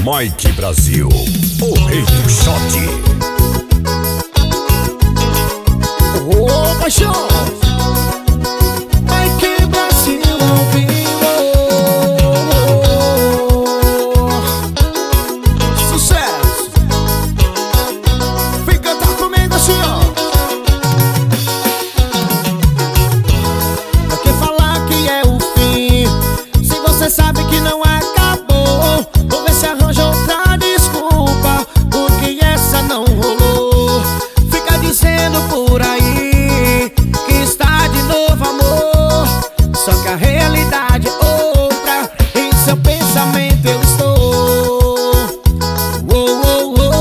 Mike Brasil, o rei do shot. Ô, paixão! Mike Brasil ao vivo. Sucesso! Vem cantar comigo assim, ó. Pra que falar que é o fim, se você sabe que não acabou? Vou ver se arranja outra desculpa, porque essa não rolou. Fica dizendo por aí que está de novo amor, só que a realidade é outra. Em seu pensamento eu estou. Oh, oh, oh.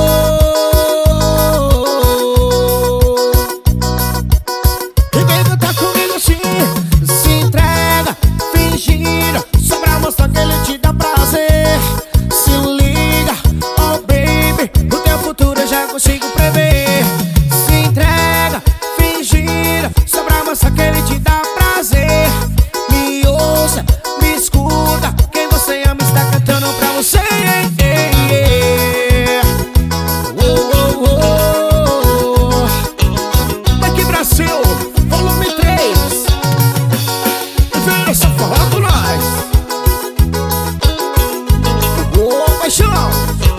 E vem cantar comigo assim. Se entrega, fingindo, só pra mostrar que ele te dá prazer. Se liga, oh baby, o teu futuro eu já consigo prever. Se entrega, fingindo, só pra mostrar que ele te dá prazer. Me ouça, me escuta, quem você ama está cantando pra você. Oh, oh, oh. Mike Brasil, volume 3. Vem essa forró com nós. Ô, paixão!